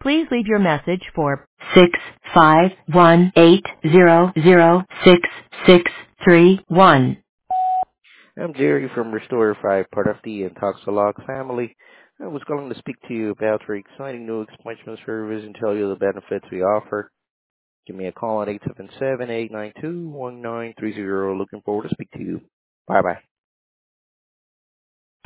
Please leave your message for 651-800-6631. I'm Jerry from Restore 5, part of the Intoxilog family. I was calling to speak to you about our exciting new expansion service and tell you the benefits we offer. Give me a call at 877-892-1930. Looking forward to speak to you. Bye-bye.